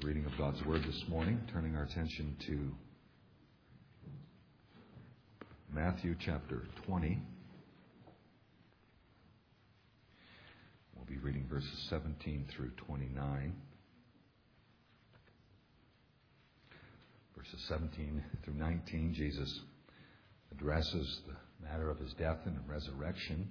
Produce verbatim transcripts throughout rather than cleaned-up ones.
the reading of God's Word this morning, turning our attention to Matthew chapter twenty. We'll be reading verses seventeen through twenty-nine. Verses seventeen through nineteen, Jesus addresses the matter of his death and resurrection.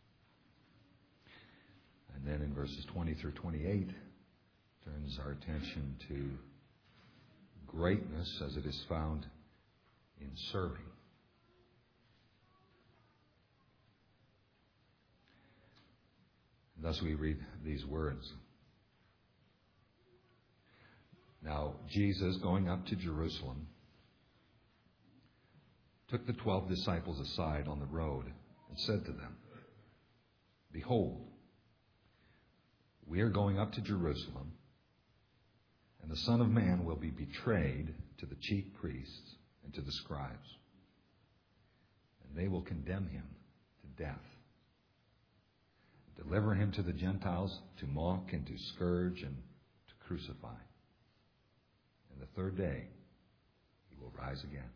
And then in verses twenty through twenty-eight, turns our attention to greatness as it is found in serving. And thus we read these words. Now, Jesus, going up to Jerusalem, took the twelve disciples aside on the road and said to them, "Behold, we are going up to Jerusalem, and the Son of Man will be betrayed to the chief priests and to the scribes, and they will condemn him to death, deliver him to the Gentiles to mock and to scourge and to crucify. And the third day he will rise again."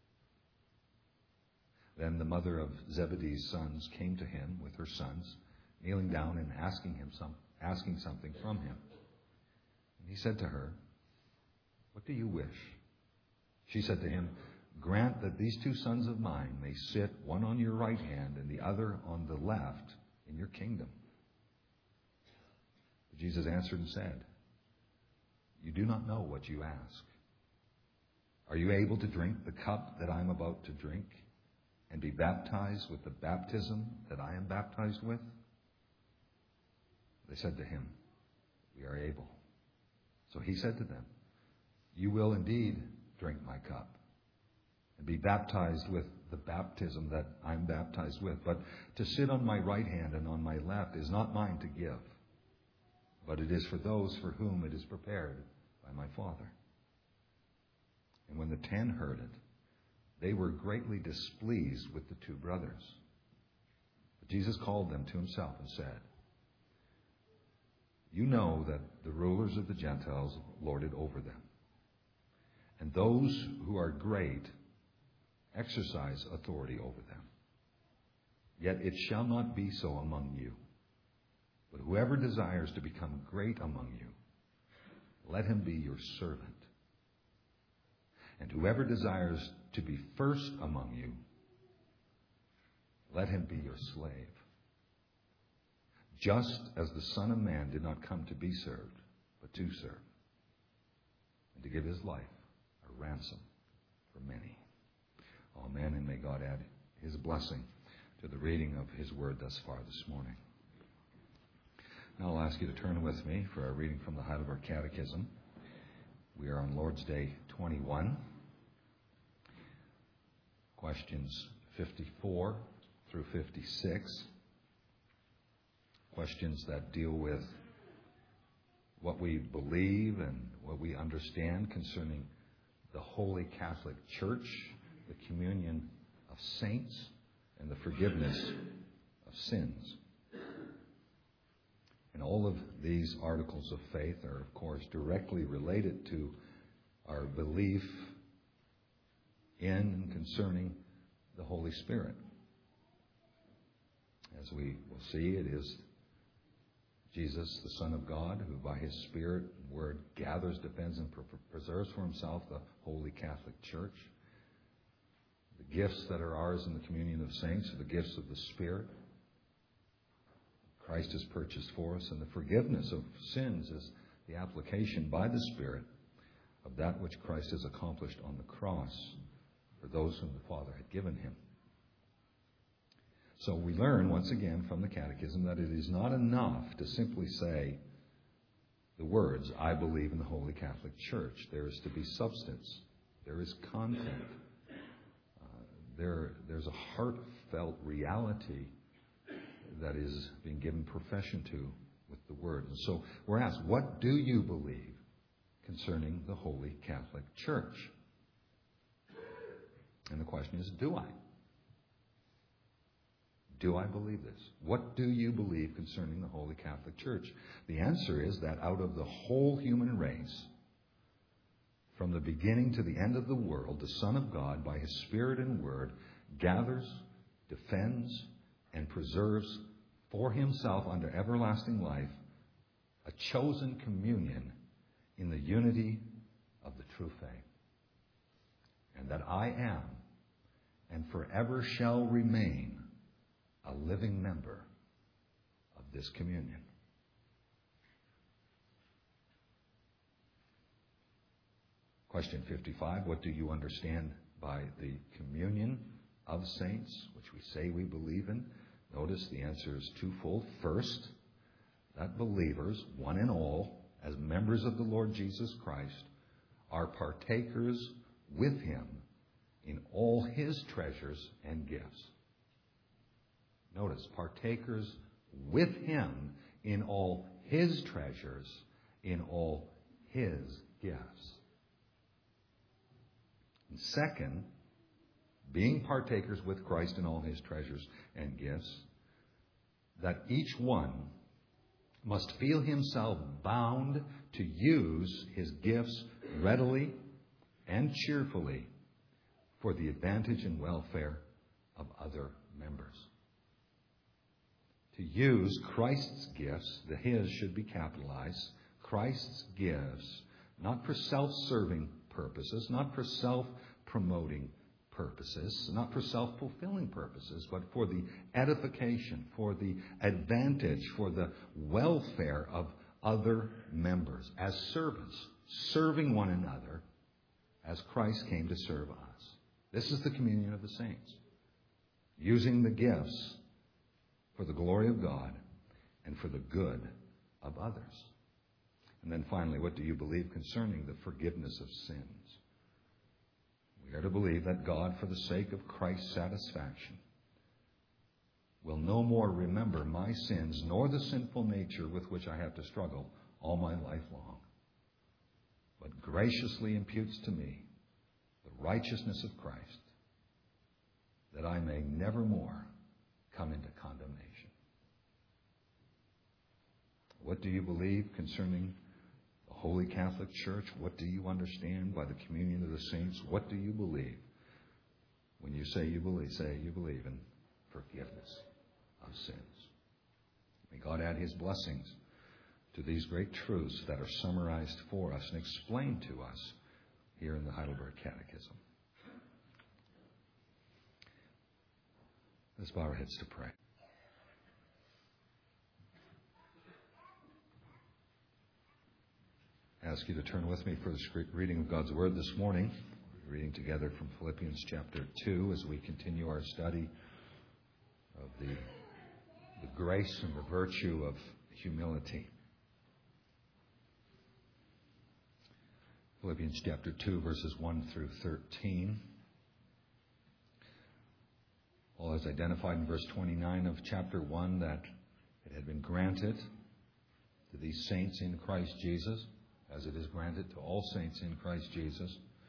Then the mother of Zebedee's sons came to him with her sons, kneeling down and asking him some, asking something from him. And he said to her, "What do you wish?" She said to him, "Grant that these two sons of mine may sit, one on your right hand and the other on the left, in your kingdom." But Jesus answered and said, "You do not know what you ask. Are you able to drink the cup that I am about to drink, and be baptized with the baptism that I am baptized with?" They said to him, "We are able." So he said to them, "You will indeed drink my cup and be baptized with the baptism that I'm baptized with. But to sit on my right hand and on my left is not mine to give, but it is for those for whom it is prepared by my Father." And when the ten heard it, they were greatly displeased with the two brothers. But Jesus called them to himself and said, "You know that the rulers of the Gentiles lord it over them, and those who are great exercise authority over them. Yet it shall not be so among you. But whoever desires to become great among you, let him be your servant. And whoever desires to be first among you, let him be your slave. Just as the Son of Man did not come to be served, but to serve, and to give his life a ransom for many." Amen, and may God add his blessing to the reading of his word thus far this morning. Now I'll ask you to turn with me for our reading from the Heidelberg Catechism. We are on Lord's Day twenty-one, questions fifty-four through fifty-six. Questions that deal with what we believe and what we understand concerning the Holy Catholic Church, the communion of saints, and the forgiveness of sins. And all of these articles of faith are, of course, directly related to our belief in and concerning the Holy Spirit. As we will see, it is Jesus, the Son of God, who by his Spirit and Word gathers, defends, and preserves for himself the Holy Catholic Church. The gifts that are ours in the communion of saints are the gifts of the Spirit. Christ has purchased for us, and the forgiveness of sins is the application by the Spirit of that which Christ has accomplished on the cross for those whom the Father had given him. So we learn once again from the Catechism that it is not enough to simply say the words, "I believe in the Holy Catholic Church." There is to be substance. There is content. Uh, there, there's a heartfelt reality that is being given profession to with the Word. And so we're asked, what do you believe concerning the Holy Catholic Church? And the question is, do I? Do I believe this? What do you believe concerning the Holy Catholic Church? The answer is that out of the whole human race, from the beginning to the end of the world, the Son of God, by his Spirit and Word, gathers, defends, and preserves for himself unto everlasting life a chosen communion in the unity of the true faith. And that I am and forever shall remain a living member of this communion. Question fifty-five, what do you understand by the communion of saints, which we say we believe in? Notice the answer is twofold. First, that believers, one and all, as members of the Lord Jesus Christ, are partakers with him in all his treasures and gifts. Notice, partakers with him in all his treasures, in all his gifts. And second, being partakers with Christ in all his treasures and gifts, that each one must feel himself bound to use his gifts readily and cheerfully for the advantage and welfare of other members. To use Christ's gifts, the his should be capitalized, Christ's gifts, not for self-serving purposes, not for self-promoting purposes, not for self-fulfilling purposes, but for the edification, for the advantage, for the welfare of other members, as servants, serving one another as Christ came to serve us. This is the communion of the saints, using the gifts for the glory of God and for the good of others. And then finally, what do you believe concerning the forgiveness of sins? We are to believe that God, for the sake of Christ's satisfaction, will no more remember my sins nor the sinful nature with which I have to struggle all my life long, but graciously imputes to me the righteousness of Christ, that I may never more come into condemnation. What do you believe concerning the Holy Catholic Church? What do you understand by the communion of the saints? What do you believe when you say you believe? Say you believe in forgiveness of sins. May God add his blessings to these great truths that are summarized for us and explained to us here in the Heidelberg Catechism. Let's bow our heads to pray. I ask you to turn with me for the reading of God's Word this morning. We're reading together from Philippians chapter two as we continue our study of the, the grace and the virtue of humility. Philippians chapter two, verses one through thirteen. Paul has identified in verse twenty-nine of chapter one that it had been granted to these saints in Christ Jesus, as it is granted to all saints in Christ Jesus,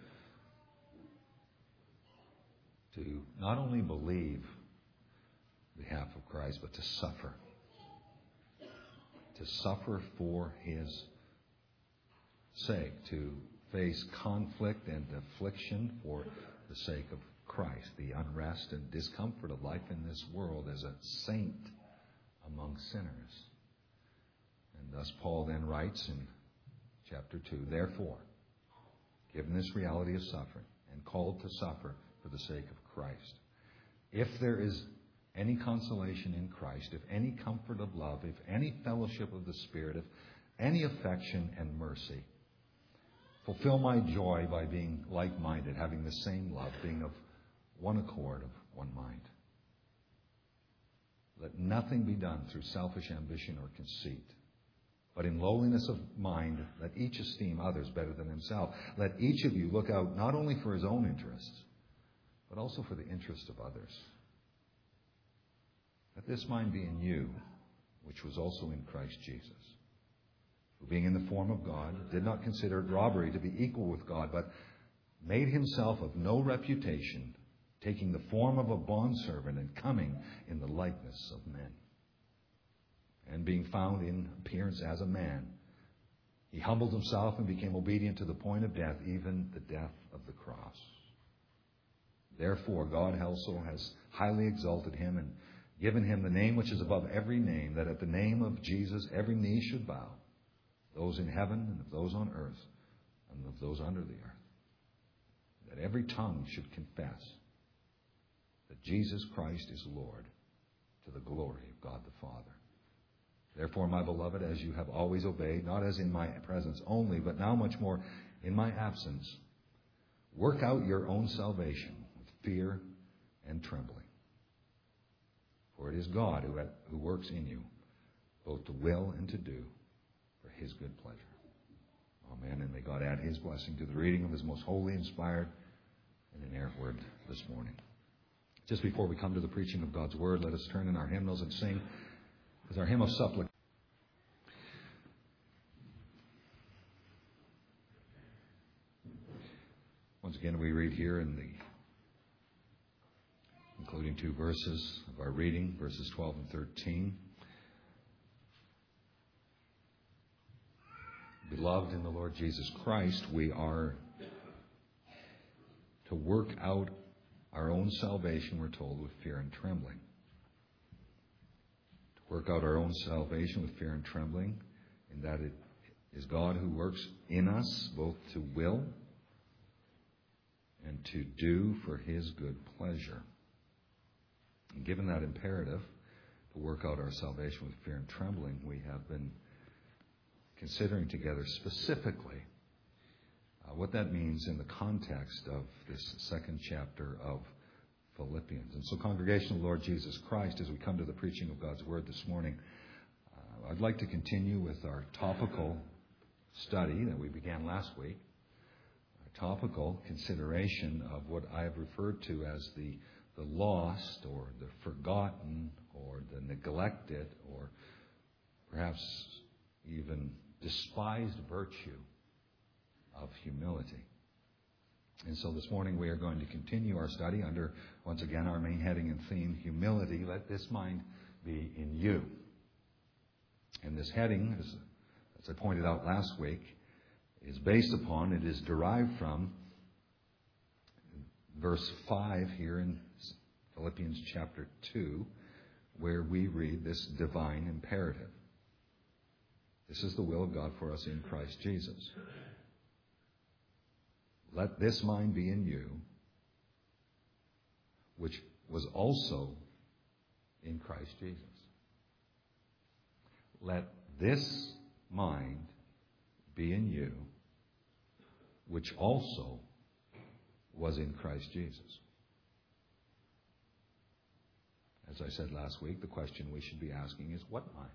to not only believe on behalf of Christ, but to suffer. To suffer for his sake, to face conflict and affliction for the sake of Christ, the unrest and discomfort of life in this world as a saint among sinners. And thus Paul then writes in chapter two, therefore, given this reality of suffering and called to suffer for the sake of Christ, if there is any consolation in Christ, if any comfort of love, if any fellowship of the Spirit, if any affection and mercy, fulfill my joy by being like-minded, having the same love, being of one accord, of one mind. Let nothing be done through selfish ambition or conceit, but in lowliness of mind, let each esteem others better than himself. Let each of you look out not only for his own interests, but also for the interests of others. Let this mind be in you, which was also in Christ Jesus, who being in the form of God, did not consider it robbery to be equal with God, but made himself of no reputation, taking the form of a bondservant and coming in the likeness of men. And being found in appearance as a man, He humbled himself and became obedient to the point of death, even the death of the cross. Therefore, God also has highly exalted him and given him the name which is above every name, that at the name of Jesus every knee should bow, those in heaven and of those on earth and of those under the earth, that every tongue should confess that Jesus Christ is Lord, to the glory of God the Father. Therefore, my beloved, as you have always obeyed, not as in my presence only, but now much more in my absence, work out your own salvation with fear and trembling. For it is God who, who works in you, both to will and to do for his good pleasure. Amen. And may God add his blessing to the reading of his most holy, inspired, and inerrant word this morning. Just before we come to the preaching of God's word, let us turn in our hymnals and sing as our hymn of supplication. Once again, we read here in the including two verses of our reading, verses twelve and thirteen. Beloved in the Lord Jesus Christ, we are to work out our own salvation, we're told, with fear and trembling. To work out our own salvation with fear and trembling, in that it is God who works in us both to will and to do for his good pleasure. And given that imperative, to work out our salvation with fear and trembling, we have been considering together specifically uh, what that means in the context of this second chapter of Philippians. And so, congregation of the Lord Jesus Christ, as we come to the preaching of God's word this morning, uh, I'd like to continue with our topical study that we began last week, our topical consideration of what I have referred to as the, the lost or the forgotten or the neglected or perhaps even despised virtue of humility. And so this morning we are going to continue our study under, once again, our main heading and theme, humility. Let this mind be in you. And this heading, as, as I pointed out last week, is based upon, it is derived from verse five here in Philippians chapter two, where we read this divine imperative. This is the will of God for us in Christ Jesus. Let this mind be in you, which was also in Christ Jesus. Let this mind be in you, which also was in Christ Jesus. As I said last week, the question we should be asking is, what mind?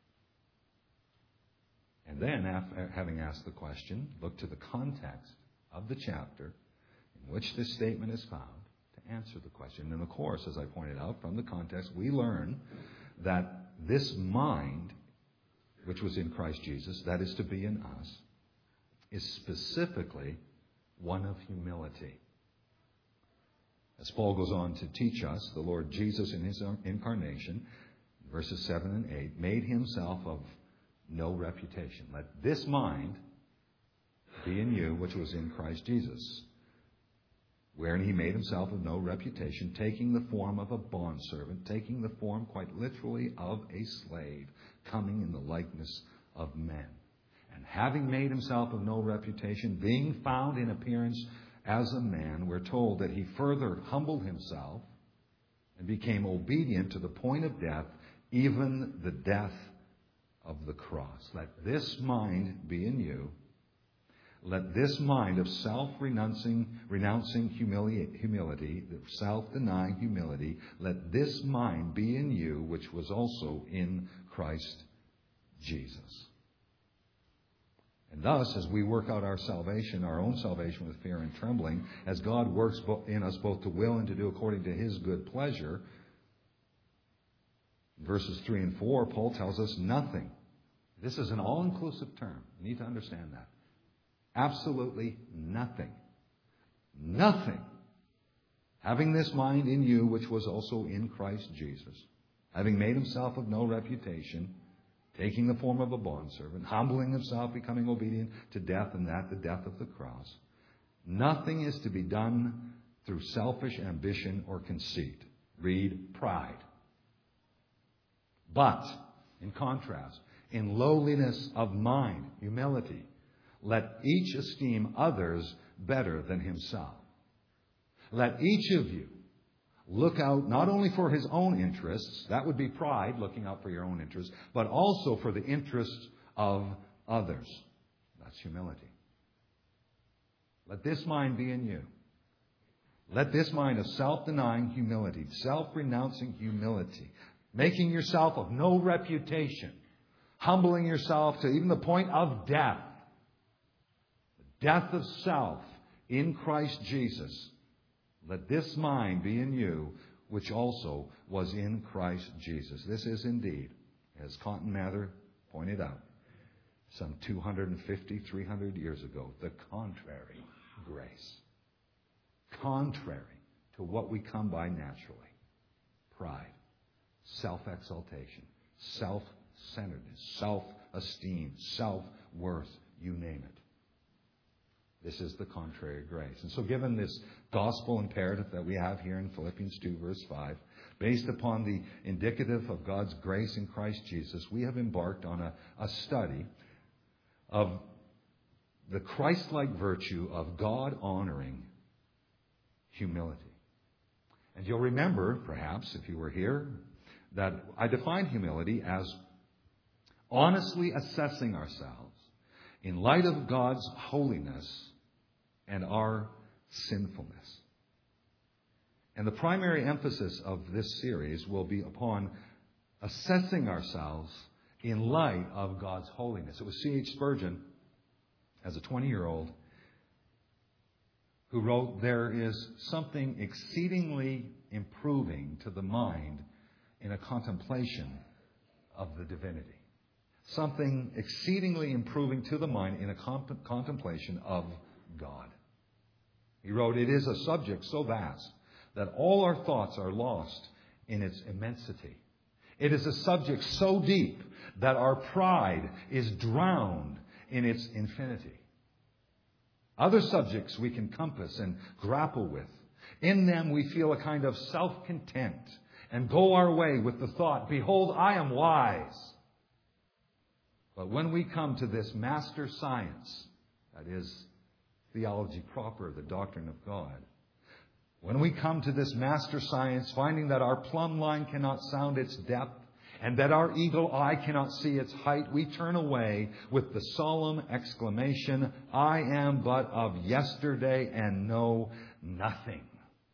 And then, after having asked the question, look to the context of the chapter in which this statement is found to answer the question. And of course, as I pointed out, from the context, we learn that this mind, which was in Christ Jesus, that is to be in us, is specifically one of humility. As Paul goes on to teach us, the Lord Jesus in his incarnation, verses seven and eight, made himself of no reputation. Let this mind be in you, which was in Christ Jesus, wherein he made himself of no reputation, taking the form of a bondservant, taking the form quite literally of a slave, coming in the likeness of men. And having made himself of no reputation, being found in appearance as a man, we're told that he further humbled himself and became obedient to the point of death, even the death of the cross. Let this mind be in you. Let this mind of self-renouncing, renouncing humili- humility, self-denying humility, let this mind be in you, which was also in Christ Jesus. And thus, as we work out our salvation, our own salvation with fear and trembling, as God works in us both to will and to do according to his good pleasure, verses three and four, Paul tells us nothing. This is an all-inclusive term. You need to understand that. Absolutely nothing. Nothing. Having this mind in you, which was also in Christ Jesus, having made himself of no reputation, taking the form of a bondservant, humbling himself, becoming obedient to death, and that the death of the cross. Nothing is to be done through selfish ambition or conceit. Read pride. But, in contrast, in lowliness of mind, humility, let each esteem others better than himself. Let each of you look out not only for his own interests, that would be pride, looking out for your own interests, but also for the interests of others. That's humility. Let this mind be in you. Let this mind of self-denying humility, self-renouncing humility, making yourself of no reputation, humbling yourself to even the point of death, the death of self in Christ Jesus. Let this mind be in you, which also was in Christ Jesus. This is indeed, as Cotton Mather pointed out, some two hundred fifty, three hundred years ago, the contrary grace. Contrary to what we come by naturally. Pride, self-exaltation, self-centeredness, self-esteem, self-worth, you name it. This is the contrary grace. And so given this gospel imperative that we have here in Philippians two, verse five, based upon the indicative of God's grace in Christ Jesus, we have embarked on a, a study of the Christ-like virtue of God-honoring humility. And you'll remember, perhaps, if you were here, that I defined humility as honestly assessing ourselves in light of God's holiness and our sinfulness. And the primary emphasis of this series will be upon assessing ourselves in light of God's holiness. It was C H Spurgeon, as a twenty-year-old, who wrote, "There is something exceedingly improving to the mind in a contemplation of the divinity." Something exceedingly improving to the mind in a comp- contemplation of God. He wrote, "It is a subject so vast that all our thoughts are lost in its immensity. It is a subject so deep that our pride is drowned in its infinity. Other subjects we can compass and grapple with. In them we feel a kind of self-content and go our way with the thought, 'Behold, I am wise.' But when we come to this master science, that is theology proper, the doctrine of God, when we come to this master science, finding that our plumb line cannot sound its depth and that our eagle eye cannot see its height, we turn away with the solemn exclamation, 'I am but of yesterday and know nothing.'"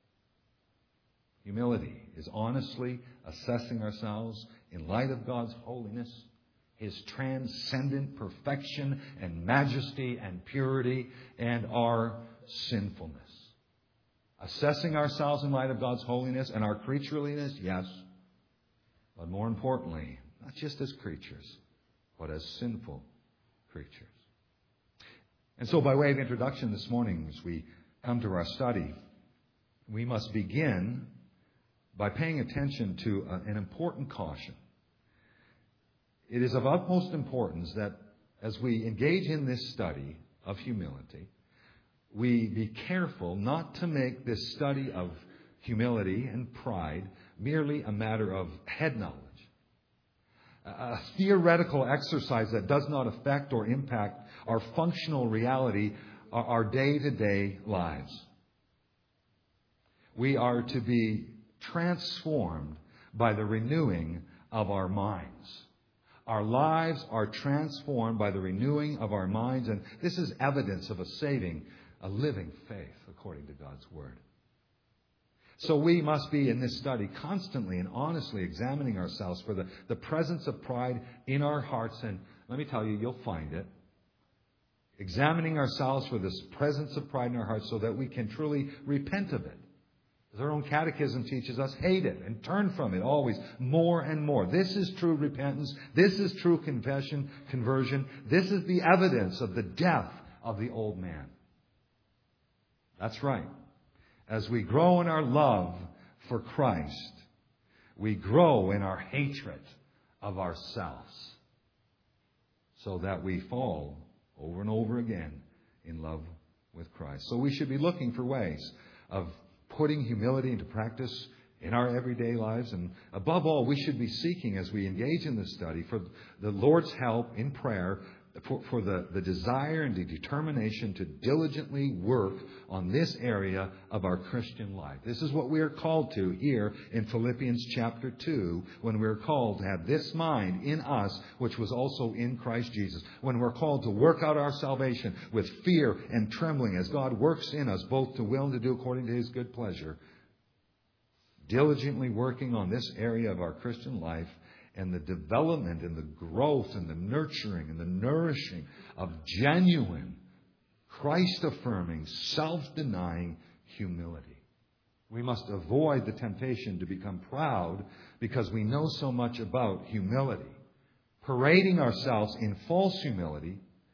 Humility is honestly assessing ourselves in light of God's holiness, His transcendent perfection and majesty and purity, and our sinfulness. Assessing ourselves in light of God's holiness and our creatureliness, yes. But more importantly, not just as creatures, but as sinful creatures. And so by way of introduction this morning, as we come to our study, we must begin by paying attention to an important caution. It is of utmost importance that as we engage in this study of humility, we be careful not to make this study of humility and pride merely a matter of head knowledge, a theoretical exercise that does not affect or impact our functional reality, our day-to-day lives. We are to be transformed by the renewing of our minds. Our lives are transformed by the renewing of our minds, and this is evidence of a saving, a living faith, according to God's Word. So we must be, in this study, constantly and honestly examining ourselves for the, the presence of pride in our hearts, and let me tell you, you'll find it. Examining ourselves for this presence of pride in our hearts so that we can truly repent of it. As our own catechism teaches us, hate it and turn from it always more and more. This is true repentance. This is true confession, conversion. This is the evidence of the death of the old man. That's right. As we grow in our love for Christ, we grow in our hatred of ourselves. so that we fall over and over again in love with Christ. So we should be looking for ways of putting humility into practice in our everyday lives. And above all, we should be seeking, as we engage in this study, for the Lord's help in prayer, for, for the, the desire and the determination to diligently work on this area of our Christian life. This is what we are called to here in Philippians chapter two, when we're called to have this mind in us, which was also in Christ Jesus. When we're called to work out our salvation with fear and trembling as God works in us, both to will and to do according to His good pleasure. Diligently working on this area of our Christian life, and the development and the growth and the nurturing and the nourishing of genuine, Christ-affirming, self-denying humility. We must avoid the temptation to become proud because we know so much about humility. Parading ourselves in false humility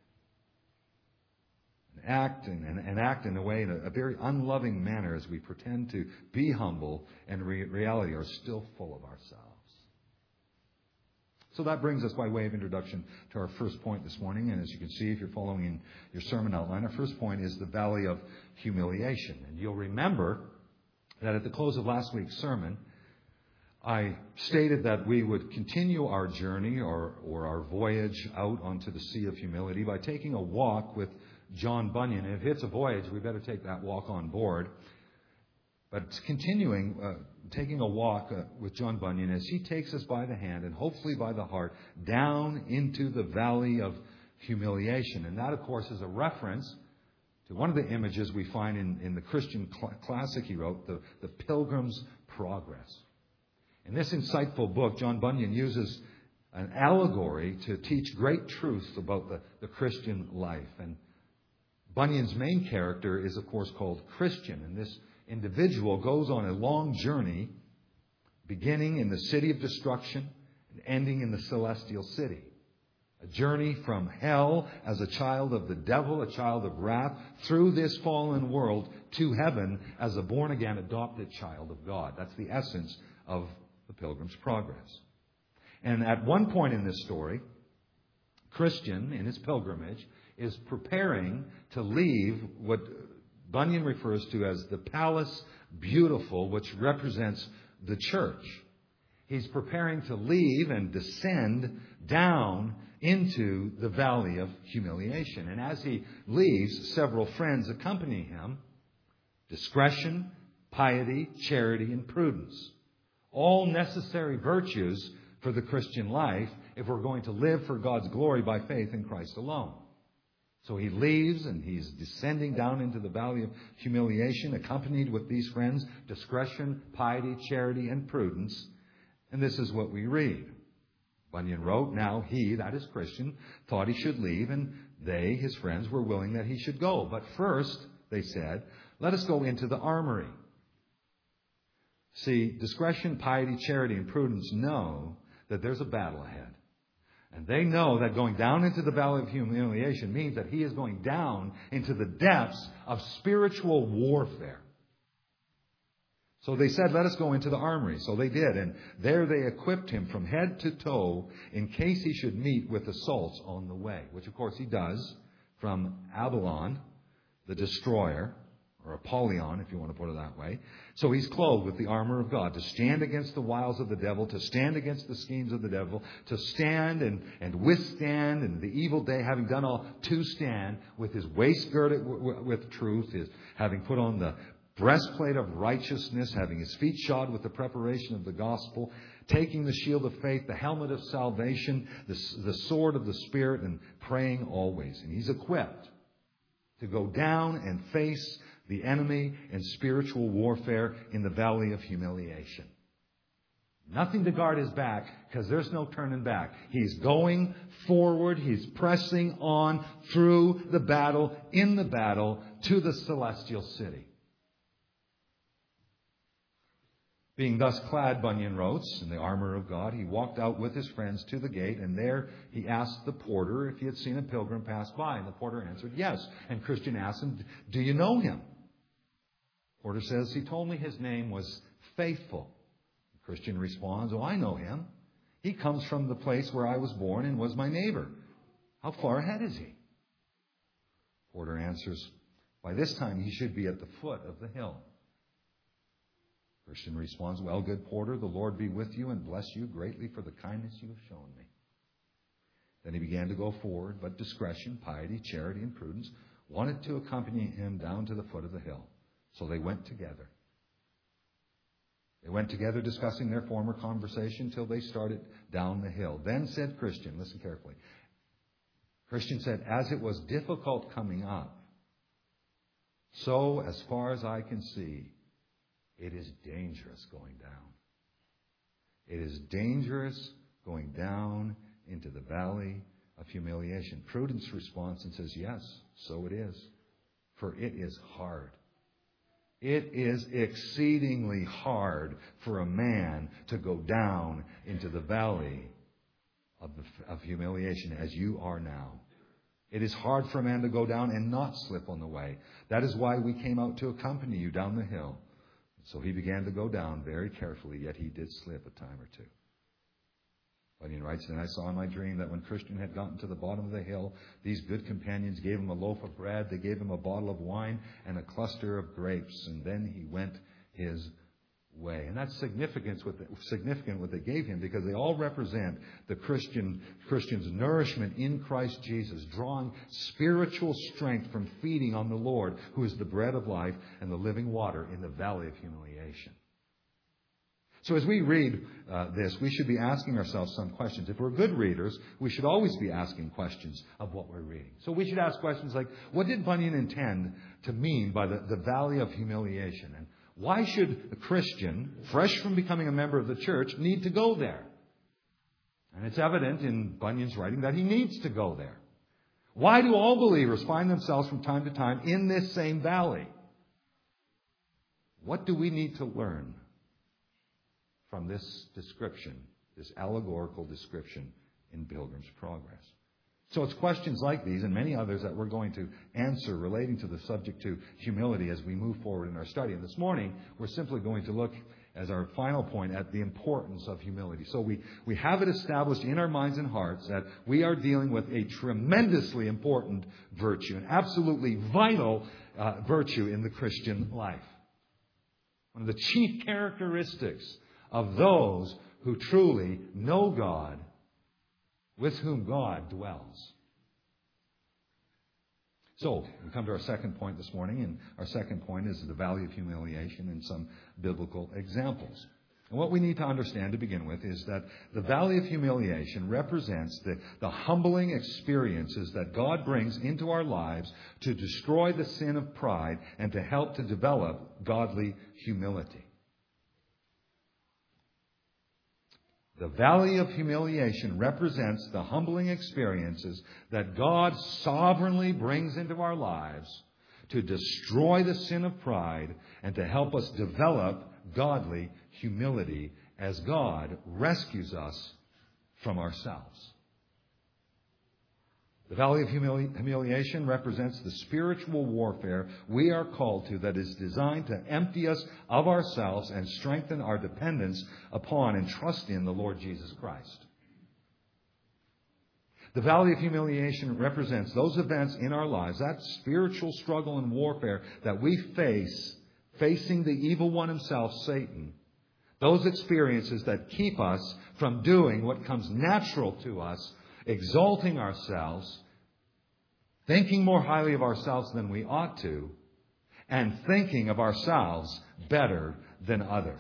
and act and, and, and act in a way, in a, a very unloving manner, as we pretend to be humble and in re- reality are still full of ourselves. So that brings us, by way of introduction, to our first point this morning. And as you can see, if you're following in your sermon outline, our first point is the valley of humiliation. And you'll remember that at the close of last week's sermon, I stated that we would continue our journey or, or our voyage out onto the Sea of Humility by taking a walk with John Bunyan. And if it's a voyage, we better take that walk on board. But continuing, uh, taking a walk uh, with John Bunyan as he takes us by the hand and hopefully by the heart down into the valley of humiliation. And that, of course, is a reference to one of the images we find in, in the Christian cl- classic he wrote, the, the Pilgrim's Progress. In this insightful book, John Bunyan uses an allegory to teach great truths about the, the Christian life. And Bunyan's main character is, of course, called Christian. And this individual goes on a long journey, beginning in the city of destruction and ending in the celestial city. A journey from hell as a child of the devil, a child of wrath, through this fallen world to heaven as a born-again adopted child of God. That's the essence of the Pilgrim's Progress. And at one point in this story, Christian, in his pilgrimage, is preparing to leave what Bunyan refers to as the Palace Beautiful, which represents the church. He's preparing to leave and descend down into the valley of humiliation. And as he leaves, several friends accompany him. Discretion, piety, charity, and prudence. All necessary virtues for the Christian life if we're going to live for God's glory by faith in Christ alone. So he leaves and he's descending down into the valley of humiliation, accompanied with these friends, discretion, piety, charity, and prudence. And this is what we read. Bunyan wrote, now he, that is Christian, thought he should leave, and they, his friends, were willing that he should go. But first, they said, let us go into the armory. See, discretion, piety, charity, and prudence know that there's a battle ahead. And they know that going down into the valley of humiliation means that he is going down into the depths of spiritual warfare. So they said, let us go into the armory. So they did. And there they equipped him from head to toe in case he should meet with assaults on the way. Which, of course, he does from Apollyon, the destroyer, or Apollyon, if you want to put it that way. So he's clothed with the armor of God to stand against the wiles of the devil, to stand against the schemes of the devil, to stand and, and withstand in the evil day, having done all to stand, with his waist girded w- w- with truth, his having put on the breastplate of righteousness, having his feet shod with the preparation of the gospel, taking the shield of faith, the helmet of salvation, the, the sword of the Spirit, and praying always. And he's equipped to go down and face the enemy in spiritual warfare in the valley of humiliation. Nothing to guard his back, because there's no turning back. He's going forward. He's pressing on through the battle, in the battle, to the celestial city. Being thus clad, Bunyan wrote, in the armor of God, he walked out with his friends to the gate, and there he asked the porter if he had seen a pilgrim pass by. And the porter answered, yes. And Christian asked him, do you know him? The porter says, he told me his name was Faithful. The Christian responds, oh, I know him. He comes from the place where I was born and was my neighbor. How far ahead is he? Porter answers, by this time he should be at the foot of the hill. Christian responds, well, good Porter, the Lord be with you and bless you greatly for the kindness you have shown me. Then he began to go forward, but discretion, piety, charity, and prudence wanted to accompany him down to the foot of the hill. So they went together. They went together discussing their former conversation till they started down the hill. Then said Christian, listen carefully, Christian said, as it was difficult coming up, so as far as I can see, it is dangerous going down. It is dangerous going down into the valley of humiliation. Prudence responds and says, yes, so it is. For it is hard. It is exceedingly hard for a man to go down into the valley of, the, of humiliation as you are now. It is hard for a man to go down and not slip on the way. That is why we came out to accompany you down the hill. So he began to go down very carefully, yet he did slip a time or two. Bunyan writes, and I saw in my dream that when Christian had gotten to the bottom of the hill, these good companions gave him a loaf of bread, they gave him a bottle of wine, and a cluster of grapes, and then he went his way. And that's significant what, the, significant what they gave him, because they all represent the Christian Christian's nourishment in Christ Jesus, drawing spiritual strength from feeding on the Lord, who is the bread of life and the living water in the valley of humiliation. So as we read uh, this, we should be asking ourselves some questions. If we're good readers, we should always be asking questions of what we're reading. So we should ask questions like, what did Bunyan intend to mean by the, the valley of humiliation? And why should a Christian, fresh from becoming a member of the church, need to go there? And it's evident in Bunyan's writing that he needs to go there. Why do all believers find themselves from time to time in this same valley? What do we need to learn from this description, this allegorical description in Pilgrim's Progress? So it's questions like these and many others that we're going to answer relating to the subject to humility as we move forward in our study. And this morning, we're simply going to look as our final point at the importance of humility. So we, we have it established in our minds and hearts that we are dealing with a tremendously important virtue, an absolutely vital uh, virtue in the Christian life. One of the chief characteristics of those who truly know God, with whom God dwells. So, we come to our second point this morning, and our second point is the valley of humiliation and some biblical examples. And what we need to understand to begin with is that the valley of humiliation represents the, the humbling experiences that God brings into our lives to destroy the sin of pride and to help to develop godly humility. The valley of humiliation represents the humbling experiences that God sovereignly brings into our lives to destroy the sin of pride and to help us develop godly humility as God rescues us from ourselves. The valley of humili- humiliation represents the spiritual warfare we are called to that is designed to empty us of ourselves and strengthen our dependence upon and trust in the Lord Jesus Christ. The valley of humiliation represents those events in our lives, that spiritual struggle and warfare that we face, facing the evil one himself, Satan. Those experiences that keep us from doing what comes natural to us, exalting ourselves, thinking more highly of ourselves than we ought to, and thinking of ourselves better than others.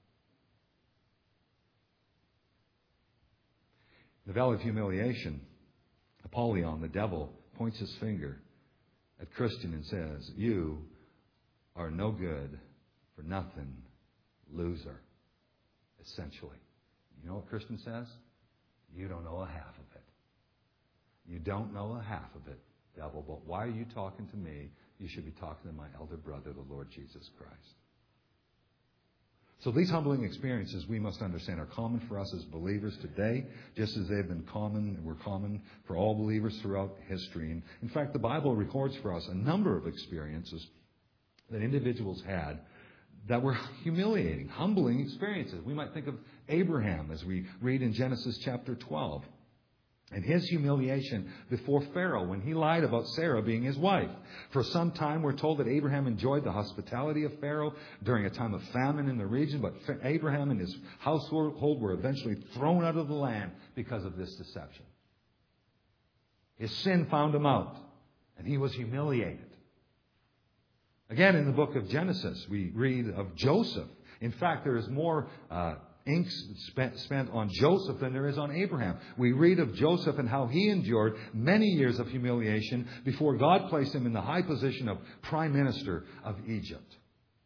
The valley of humiliation, Apollyon, the devil, points his finger at Christian and says, you are no good for nothing, loser, essentially. You know what Christian says? You don't know a half of it. You don't know a half of it, devil, but why are you talking to me? You should be talking to my elder brother, the Lord Jesus Christ. So these humbling experiences, we must understand, are common for us as believers today, just as they've been common and were common for all believers throughout history. And in fact, the Bible records for us a number of experiences that individuals had that were humiliating, humbling experiences. We might think of Abraham as we read in Genesis chapter twelve. and his humiliation before Pharaoh when he lied about Sarah being his wife. For some time, we're told that Abraham enjoyed the hospitality of Pharaoh during a time of famine in the region, but Abraham and his household were eventually thrown out of the land because of this deception. His sin found him out, and he was humiliated. Again, in the book of Genesis, we read of Joseph. In fact, there is more uh, ink spent, spent on Joseph than there is on Abraham. We read of Joseph and how he endured many years of humiliation before God placed him in the high position of prime minister of Egypt.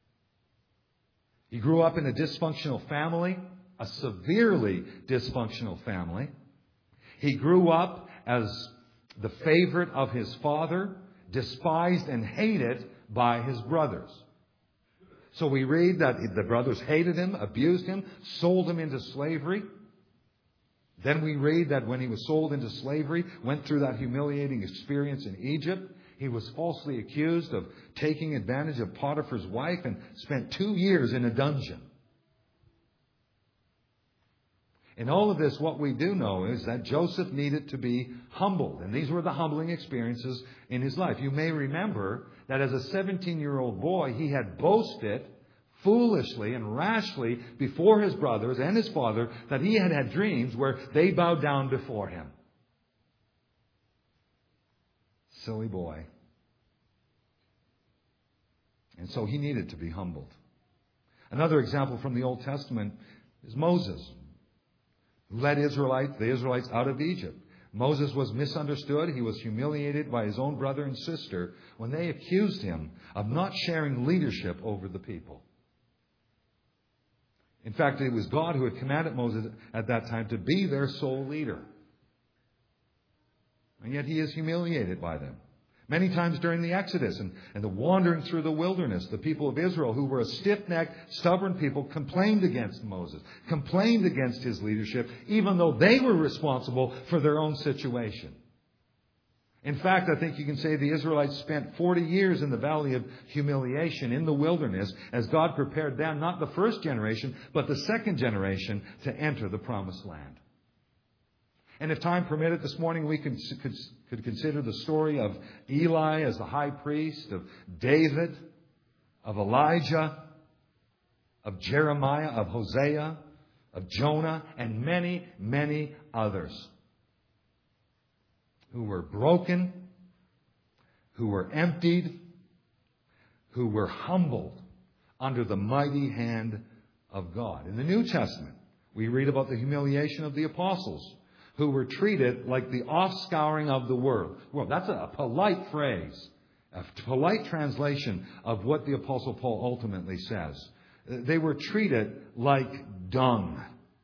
He grew up in a dysfunctional family, a severely dysfunctional family. He grew up as the favorite of his father, despised and hated by his brothers. So we read that the brothers hated him, abused him, sold him into slavery. Then we read that when he was sold into slavery, went through that humiliating experience in Egypt, he was falsely accused of taking advantage of Potiphar's wife and spent two years in a dungeon. In all of this, what we do know is that Joseph needed to be humbled. And these were the humbling experiences in his life. You may remember that as a seventeen-year-old boy, he had boasted foolishly and rashly before his brothers and his father that he had had dreams where they bowed down before him. Silly boy. And so he needed to be humbled. Another example from the Old Testament is Moses, who led Israelite, the Israelites out of Egypt. Moses was misunderstood. He was humiliated by his own brother and sister when they accused him of not sharing leadership over the people. In fact, it was God who had commanded Moses at that time to be their sole leader. And yet he is humiliated by them. Many times during the Exodus and, and the wandering through the wilderness, the people of Israel, who were a stiff-necked, stubborn people, complained against Moses, complained against his leadership, even though they were responsible for their own situation. In fact, I think you can say the Israelites spent forty years in the valley of humiliation in the wilderness as God prepared them, not the first generation, but the second generation, to enter the promised land. And if time permitted this morning, we could, could, could consider the story of Eli as the high priest, of David, of Elijah, of Jeremiah, of Hosea, of Jonah, and many, many others who were broken, who were emptied, who were humbled under the mighty hand of God. In the New Testament, we read about the humiliation of the apostles, who were treated like the offscouring of the world. Well, that's a polite phrase, a polite translation of what the Apostle Paul ultimately says. They were treated like dung.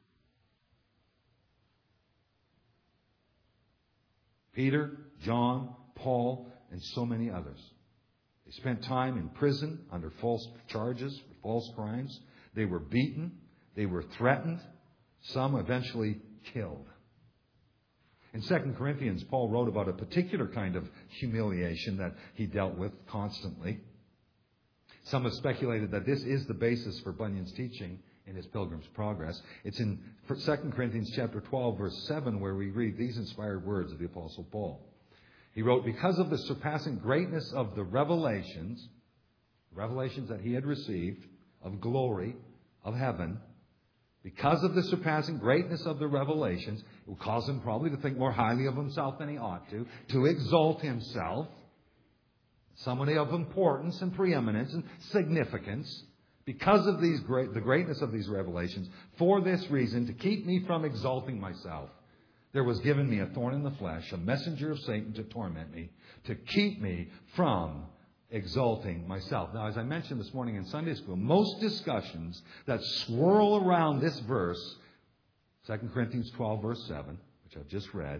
Peter, John, Paul, and so many others. They spent time in prison under false charges, for false crimes. They were beaten. They were threatened. Some eventually killed. In Second Corinthians, Paul wrote about a particular kind of humiliation that he dealt with constantly. Some have speculated that this is the basis for Bunyan's teaching in his Pilgrim's Progress. It's in Second Corinthians chapter twelve, verse seven, where we read these inspired words of the Apostle Paul. He wrote, "Because of the surpassing greatness of the revelations, revelations that he had received of glory, of heaven, because of the surpassing greatness of the revelations," it will cause him probably to think more highly of himself than he ought to, to exalt himself, somebody of importance and preeminence and significance, because of these great, the greatness of these revelations, for this reason, to keep me from exalting myself, there was given me a thorn in the flesh, a messenger of Satan to torment me, to keep me from exalting myself. Now, as I mentioned this morning in Sunday school, most discussions that swirl around this verse, Second Corinthians twelve, verse seven, which I've just read,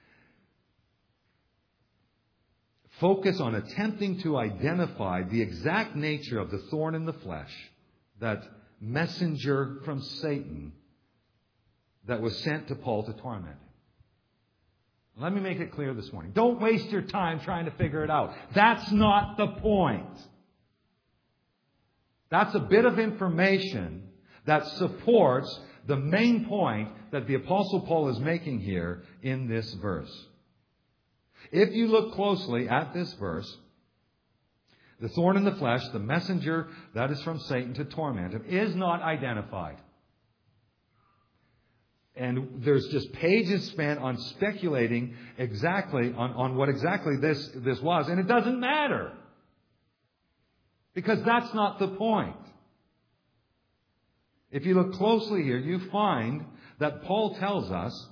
focus on attempting to identify the exact nature of the thorn in the flesh, that messenger from Satan that was sent to Paul to torment him. Let me make it clear this morning. Don't waste your time trying to figure it out. That's not the point. That's a bit of information that supports the main point that the Apostle Paul is making here in this verse. If you look closely at this verse, the thorn in the flesh, the messenger that is from Satan to torment him, is not identified. And there's just pages spent on speculating exactly on, on what exactly this, this was. And it doesn't matter. Because that's not the point. If you look closely here, you find that Paul tells us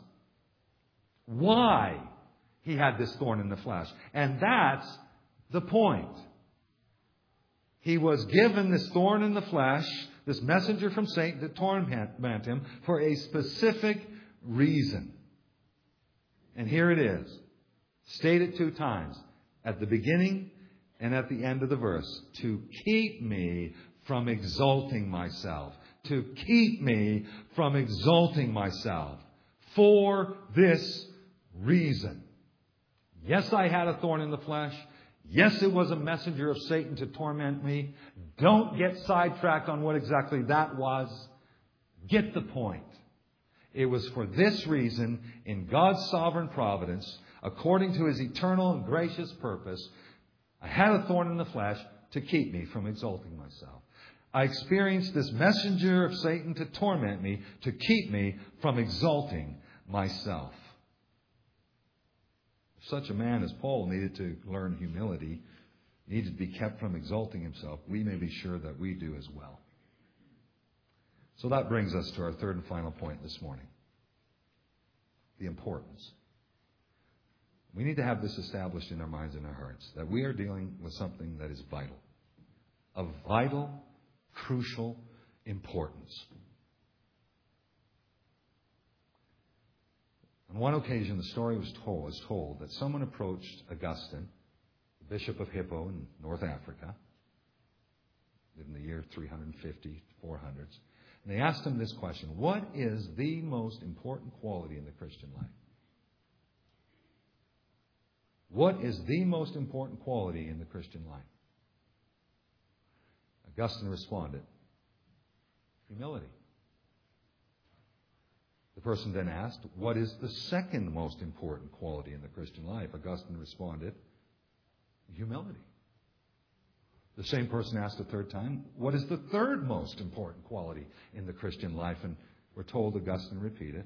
why he had this thorn in the flesh. And that's the point. He was given this thorn in the flesh, this messenger from Satan to torment him for a specific reason. And here it is, stated two times, at the beginning and at the end of the verse, to keep me from exalting myself. To keep me from exalting myself. For this reason. Yes, I had a thorn in the flesh. Yes, it was a messenger of Satan to torment me. Don't get sidetracked on what exactly that was. Get the point. It was for this reason, in God's sovereign providence, according to His eternal and gracious purpose, I had a thorn in the flesh to keep me from exalting myself. I experienced this messenger of Satan to torment me, to keep me from exalting myself. Such a man as Paul needed to learn humility, needed to be kept from exalting himself. We may be sure that we do as well. So that brings us to our third and final point this morning. The importance. We need to have this established in our minds and our hearts, that we are dealing with something that is vital. Of vital, crucial importance. On one occasion, the story was told, was told that someone approached Augustine, the Bishop of Hippo in North Africa, in the year three fifty, four hundreds, and they asked him this question: what is the most important quality in the Christian life? What is the most important quality in the Christian life? Augustine responded, humility. The person then asked, what is the second most important quality in the Christian life? Augustine responded, humility. The same person asked a third time, what is the third most important quality in the Christian life? And we're told Augustine repeated,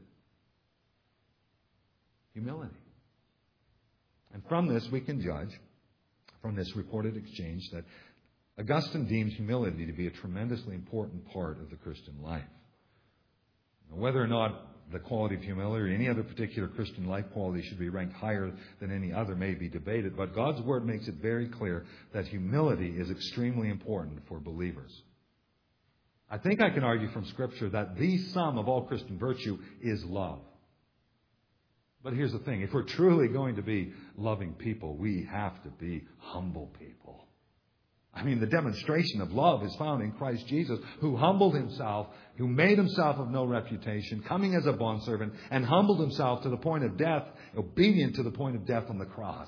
humility. And from this we can judge, from this reported exchange, that Augustine deemed humility to be a tremendously important part of the Christian life. Now, whether or not the quality of humility or any other particular Christian life quality should be ranked higher than any other may be debated, but God's Word makes it very clear that humility is extremely important for believers. I think I can argue from Scripture that the sum of all Christian virtue is love. But here's the thing. If we're truly going to be loving people, we have to be humble people. I mean, the demonstration of love is found in Christ Jesus, who humbled Himself, who made Himself of no reputation, coming as a bondservant, and humbled Himself to the point of death, obedient to the point of death on the cross.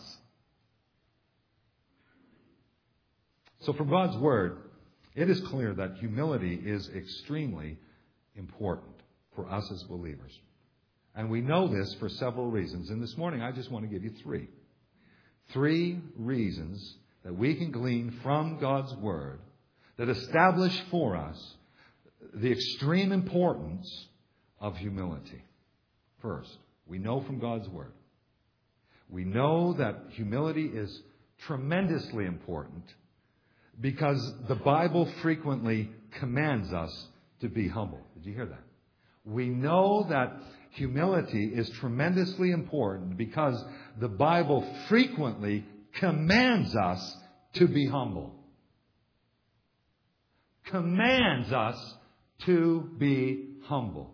So from God's Word, it is clear that humility is extremely important for us as believers. And we know this for several reasons. And this morning, I just want to give you three. Three reasons that we can glean from God's Word that establish for us the extreme importance of humility. First, we know from God's Word. We know that humility is tremendously important because the Bible frequently commands us to be humble. Did you hear that? We know that humility is tremendously important because the Bible frequently commands us to be humble. Commands us to be humble.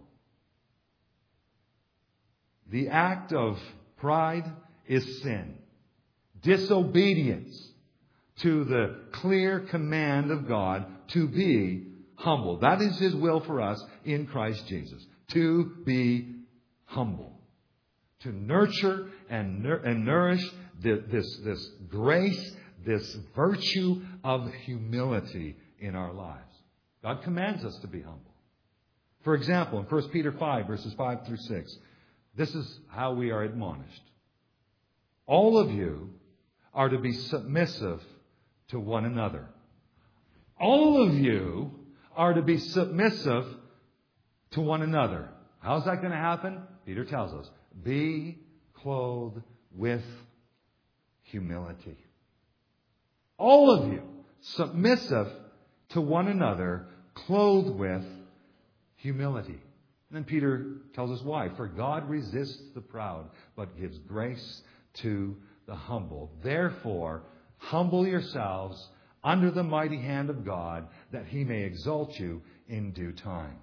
The act of pride is sin. Disobedience to the clear command of God to be humble. That is His will for us in Christ Jesus. To be humble. To nurture and, nur- and nourish the, this, this grace, this virtue of humility in our lives. God commands us to be humble. For example, in First Peter five, verses five through six, this is how we are admonished. All of you are to be submissive to one another. All of you are to be submissive to one another. How's that going to happen? Peter tells us, be clothed with humility. All of you submissive to one another, clothed with humility. And then Peter tells us why. For God resists the proud, but gives grace to the humble. Therefore, humble yourselves under the mighty hand of God, that He may exalt you in due time.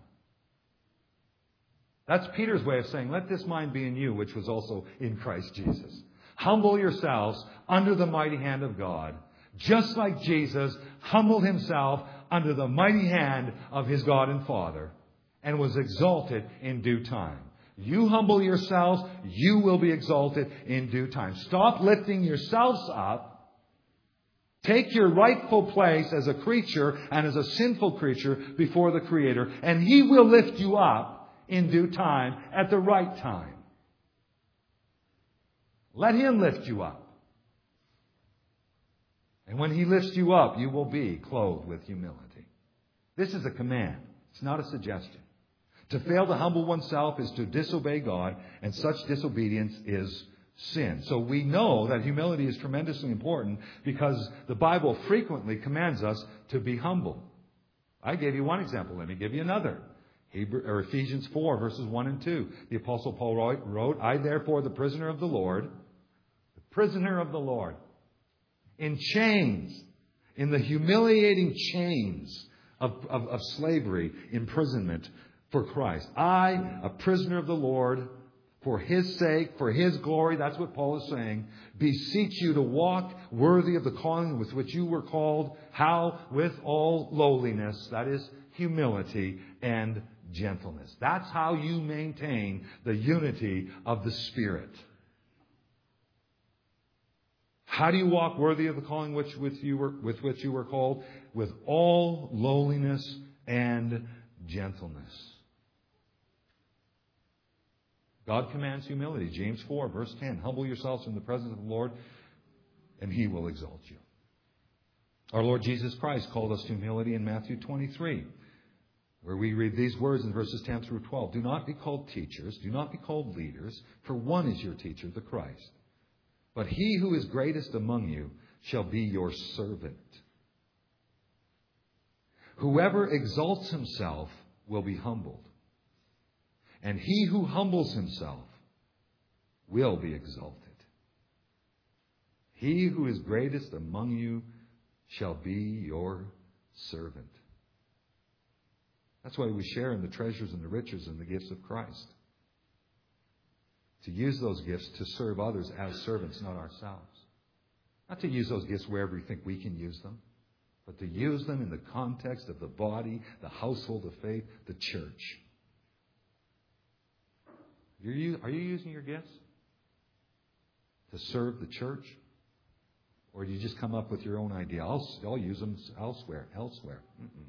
That's Peter's way of saying, let this mind be in you, which was also in Christ Jesus. Humble yourselves under the mighty hand of God, just like Jesus humbled Himself under the mighty hand of His God and Father, and was exalted in due time. You humble yourselves, you will be exalted in due time. Stop lifting yourselves up. Take your rightful place as a creature and as a sinful creature before the Creator, and He will lift you up in due time, at the right time. Let Him lift you up. And when He lifts you up, you will be clothed with humility. This is a command. It's not a suggestion. To fail to humble oneself is to disobey God, and such disobedience is sin. So we know that humility is tremendously important because the Bible frequently commands us to be humble. I gave you one example. Let me give you another. Hebrew, or Ephesians four, verses one and two. The Apostle Paul wrote, I therefore, the prisoner of the Lord, the prisoner of the Lord, in chains, in the humiliating chains of, of, of slavery, imprisonment for Christ. I, a prisoner of the Lord, for His sake, for His glory, that's what Paul is saying, beseech you to walk worthy of the calling with which you were called. How? With all lowliness, that is humility and gentleness. That's how you maintain the unity of the Spirit. How do you walk worthy of the calling which, with, you were, with which you were called? With all lowliness and gentleness. God commands humility. James four, verse ten. Humble yourselves in the presence of the Lord, and He will exalt you. Our Lord Jesus Christ called us to humility in Matthew twenty-three, where we read these words in verses ten through twelve. Do not be called teachers, do not be called leaders, for one is your teacher, the Christ. But he who is greatest among you shall be your servant. Whoever exalts himself will be humbled, and he who humbles himself will be exalted. He who is greatest among you shall be your servant. That's why we share in the treasures and the riches and the gifts of Christ. To use those gifts to serve others as servants, not ourselves. Not to use those gifts wherever we think we can use them, but to use them in the context of the body, the household of faith, the church. Are you, are you using your gifts to serve the church? Or do you just come up with your own idea? I'll, I'll use them elsewhere. Elsewhere. Mm-mm.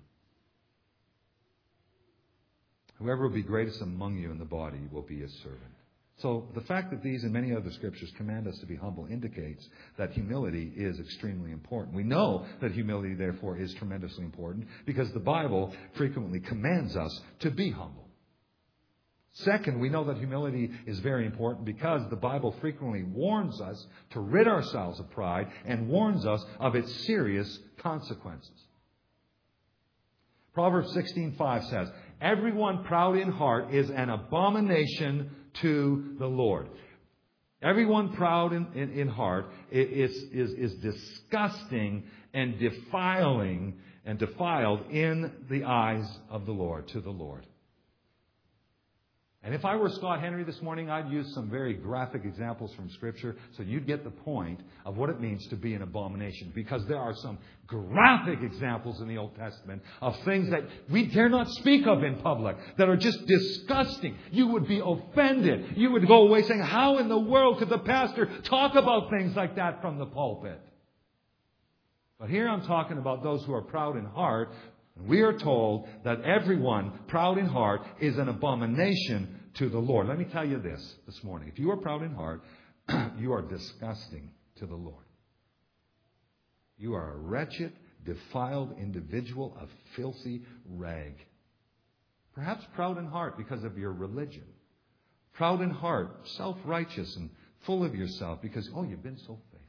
Whoever will be greatest among you in the body will be his servant. So the fact that these and many other scriptures command us to be humble indicates that humility is extremely important. We know that humility, therefore, is tremendously important because the Bible frequently commands us to be humble. Second, we know that humility is very important because the Bible frequently warns us to rid ourselves of pride and warns us of its serious consequences. Proverbs sixteen five says, everyone proud in heart is an abomination to the Lord. Everyone proud in, in, in heart is, is, is disgusting and defiling and defiled in the eyes of the Lord, to the Lord. And if I were Scott Henry this morning, I'd use some very graphic examples from Scripture so you'd get the point of what it means to be an abomination. Because there are some graphic examples in the Old Testament of things that we dare not speak of in public that are just disgusting. You would be offended. You would go away saying, how in the world could the pastor talk about things like that from the pulpit? But here I'm talking about those who are proud in heart. We are told that everyone proud in heart is an abomination to the Lord. Let me tell you this this morning. If you are proud in heart, you are disgusting to the Lord. You are a wretched, defiled individual, a filthy rag. Perhaps proud in heart because of your religion. Proud in heart, self-righteous and full of yourself because, oh, you've been so faithful.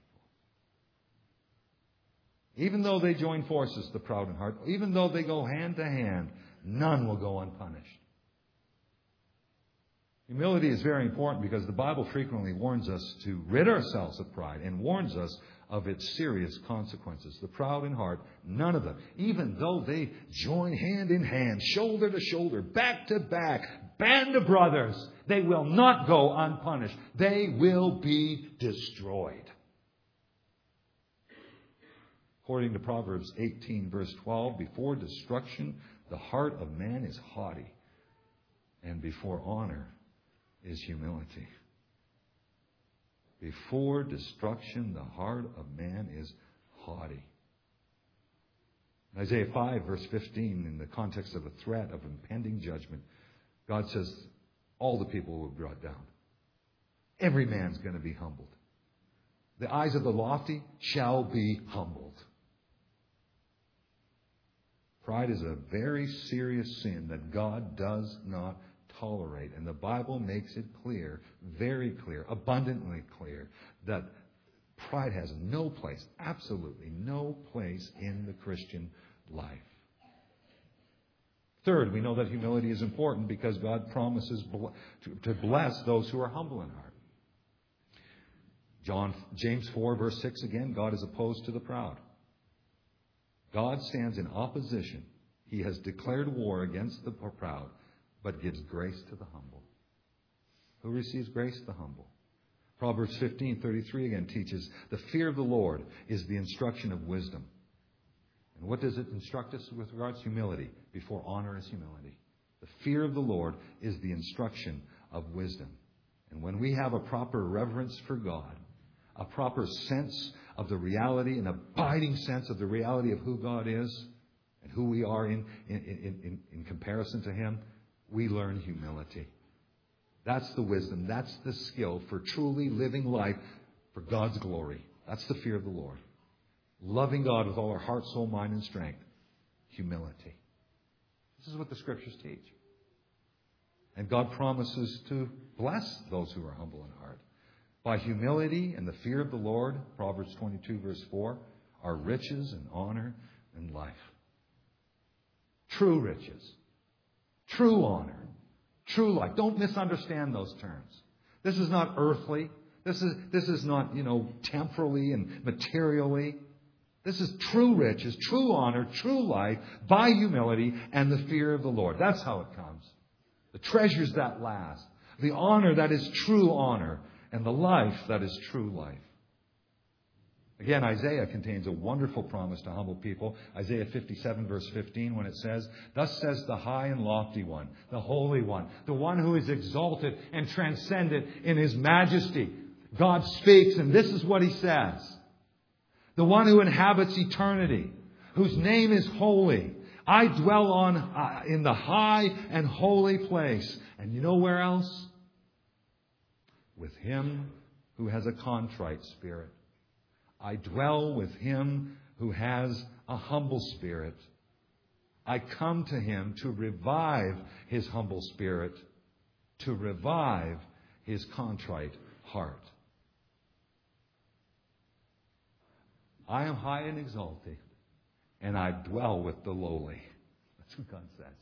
Even though they join forces, the proud in heart, even though they go hand to hand, none will go unpunished. Humility is very important because the Bible frequently warns us to rid ourselves of pride and warns us of its serious consequences. The proud in heart, none of them, even though they join hand in hand, shoulder to shoulder, back to back, band of brothers, they will not go unpunished. They will be destroyed. According to Proverbs eighteen, verse twelve, before destruction, the heart of man is haughty, and before honor is humility. Before destruction, the heart of man is haughty. In Isaiah five, verse fifteen, in the context of a threat of impending judgment, God says all the people will be brought down. Every man's going to be humbled. The eyes of the lofty shall be humbled. Pride is a very serious sin that God does not tolerate. And the Bible makes it clear, very clear, abundantly clear, that pride has no place, absolutely no place in the Christian life. Third, we know that humility is important because God promises to bless those who are humble in heart. John, James four, verse six again, God is opposed to the proud. God stands in opposition. He has declared war against the proud, but gives grace to the humble. Who receives grace? The humble. Proverbs fifteen thirty-three again teaches, the fear of the Lord is the instruction of wisdom. And what does it instruct us with regards to humility? Before honor is humility. The fear of the Lord is the instruction of wisdom. And when we have a proper reverence for God, a proper sense of the reality, an abiding sense of the reality of who God is and who we are in, in, in, in, in comparison to Him, we learn humility. That's the wisdom. That's the skill for truly living life for God's glory. That's the fear of the Lord. Loving God with all our heart, soul, mind, and strength. Humility. This is what the Scriptures teach. And God promises to bless those who are humble in heart. By humility and the fear of the Lord, Proverbs twenty-two, verse four, are riches and honor and life. True riches. True honor. True life. Don't misunderstand those terms. This is not earthly. This is, this is not, you know, temporally and materially. This is true riches, true honor, true life by humility and the fear of the Lord. That's how it comes. The treasures that last. The honor that is true honor. And the life that is true life. Again, Isaiah contains a wonderful promise to humble people. Isaiah fifty-seven, verse fifteen, when it says, thus says the high and lofty one, the holy one, the one who is exalted and transcendent in His majesty. God speaks, and this is what He says. The one who inhabits eternity, whose name is holy. I dwell on uh, in the high and holy place. And you know where else? With him who has a contrite spirit. I dwell with him who has a humble spirit. I come to him to revive his humble spirit, to revive his contrite heart. I am high and exalted, and I dwell with the lowly. That's what God says.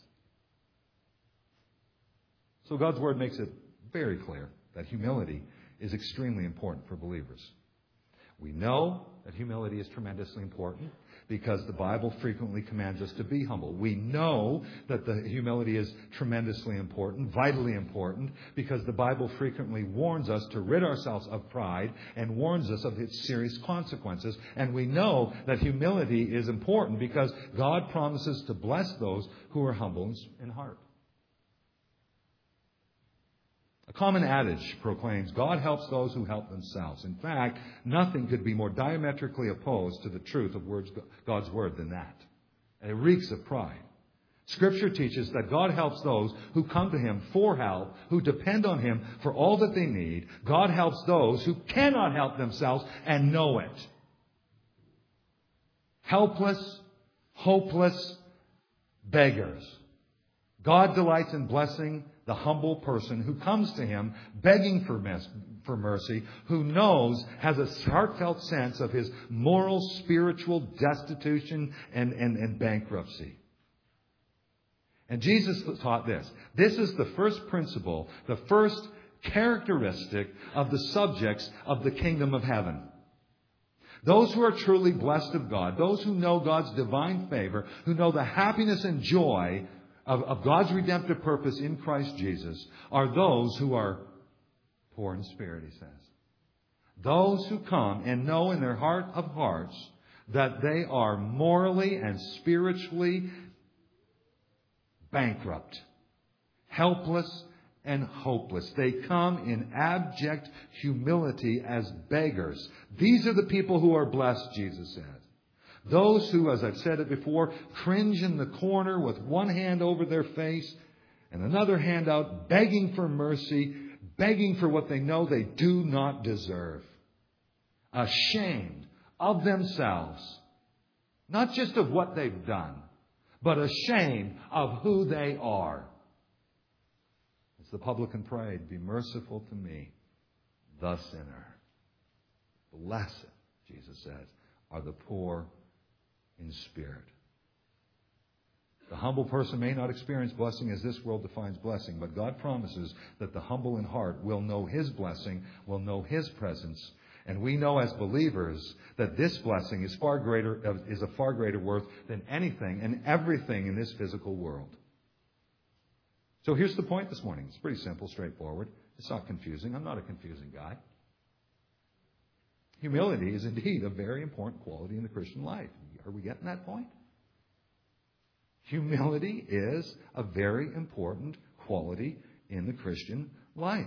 So God's Word makes it very clear that humility is extremely important for believers. We know that humility is tremendously important because the Bible frequently commands us to be humble. We know that the humility is tremendously important, vitally important, because the Bible frequently warns us to rid ourselves of pride and warns us of its serious consequences. And we know that humility is important because God promises to bless those who are humble in heart. A common adage proclaims, God helps those who help themselves. In fact, nothing could be more diametrically opposed to the truth of words, God's Word than that. And it reeks of pride. Scripture teaches that God helps those who come to Him for help, who depend on Him for all that they need. God helps those who cannot help themselves and know it. Helpless, hopeless beggars. God delights in blessing the humble person who comes to Him begging for for mercy, who knows, has a heartfelt sense of his moral, spiritual destitution and, and, and bankruptcy. And Jesus taught this. This is the first principle, the first characteristic of the subjects of the kingdom of heaven. Those who are truly blessed of God, those who know God's divine favor, who know the happiness and joy of, of God's redemptive purpose in Christ Jesus, are those who are poor in spirit, he says. Those who come and know in their heart of hearts that they are morally and spiritually bankrupt, helpless, and hopeless. They come in abject humility as beggars. These are the people who are blessed, Jesus says. Those who, as I've said it before, cringe in the corner with one hand over their face and another hand out, begging for mercy, begging for what they know they do not deserve. Ashamed of themselves, not just of what they've done, but ashamed of who they are. As the publican prayed, "Be merciful to me, the sinner." Blessed, Jesus says, are the poor in spirit. The humble person may not experience blessing as this world defines blessing, but God promises that the humble in heart will know His blessing, will know His presence. And we know as believers that this blessing is far greater, is a far greater worth than anything and everything in this physical world. So here's the point this morning. It's pretty simple, straightforward. It's not confusing. I'm not a confusing guy. Humility is indeed a very important quality in the Christian life. Are we getting that point? Humility is a very important quality in the Christian life.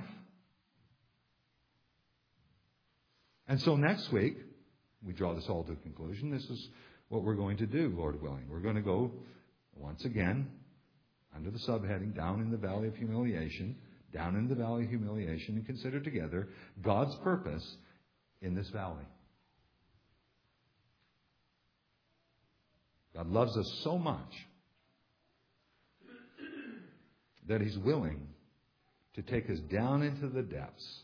And so next week, we draw this all to a conclusion. This is what we're going to do, Lord willing. We're going to go, once again, under the subheading, down in the valley of humiliation, down in the valley of humiliation, and consider together God's purpose in this valley. God loves us so much that He's willing to take us down into the depths,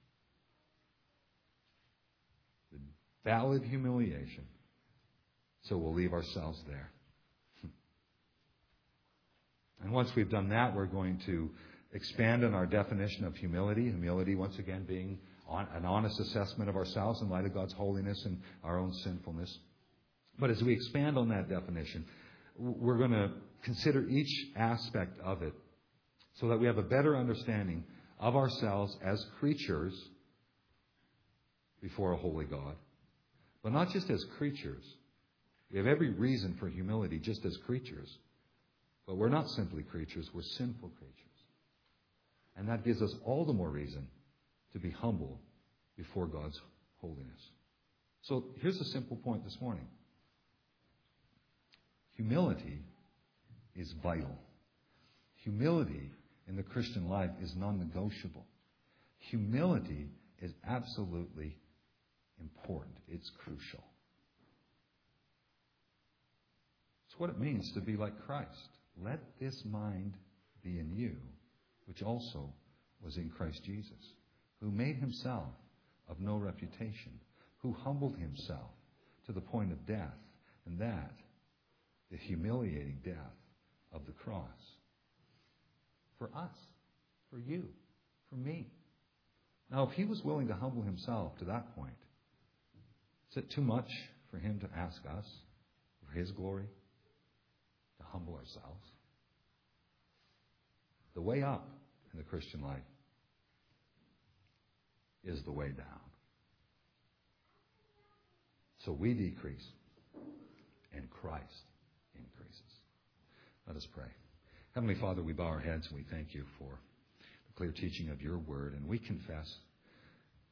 the valley of humiliation, so we'll leave ourselves there. And once we've done that, we're going to expand on our definition of humility. Humility, once again, being an honest assessment of ourselves in light of God's holiness and our own sinfulness. But as we expand on that definition, we're going to consider each aspect of it so that we have a better understanding of ourselves as creatures before a holy God. But not just as creatures. We have every reason for humility just as creatures. But we're not simply creatures, we're sinful creatures. And that gives us all the more reason to be humble before God's holiness. So here's a simple point this morning. Humility is vital. Humility in the Christian life is non-negotiable. Humility is absolutely important. It's crucial. It's what it means to be like Christ. Let this mind be in you, which also was in Christ Jesus, who made Himself of no reputation, who humbled Himself to the point of death, and that, the humiliating death of the cross. For us, for you, for me. Now, if He was willing to humble Himself to that point, is it too much for Him to ask us, for His glory, to humble ourselves? The way up in the Christian life is the way down. So we decrease and Christ increases. Let us pray. Heavenly Father, we bow our heads and we thank You for the clear teaching of Your word. And we confess,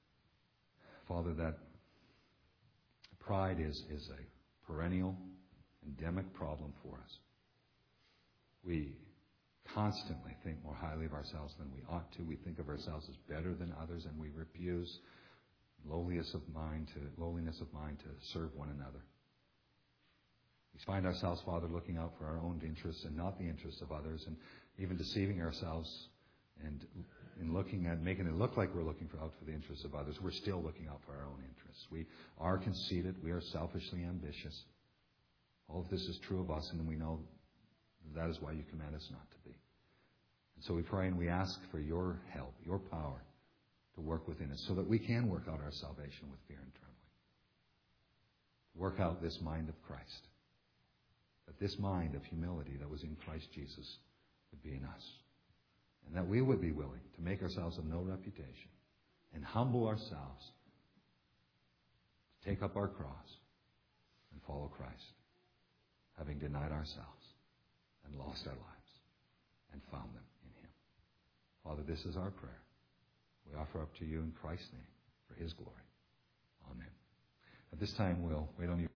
Father, that pride is, is a perennial endemic problem for us. We constantly think more highly of ourselves than we ought to. We think of ourselves as better than others, and we refuse lowliness of mind to lowliness of mind to serve one another. We find ourselves, Father, looking out for our own interests and not the interests of others, and even deceiving ourselves and in looking at making it look like we're looking for out for the interests of others. We're still looking out for our own interests. We are conceited. We are selfishly ambitious. All of this is true of us, and we know that is why you command us not to be. And so we pray and we ask for your help, your power to work within us so that we can work out our salvation with fear and trembling. Work out this mind of Christ. That this mind of humility that was in Christ Jesus would be in us. And that we would be willing to make ourselves of no reputation and humble ourselves to take up our cross and follow Christ, having denied ourselves and lost our lives and found them in Him. Father, this is our prayer. We offer up to you in Christ's name for His glory. Amen. At this time, we'll wait on you.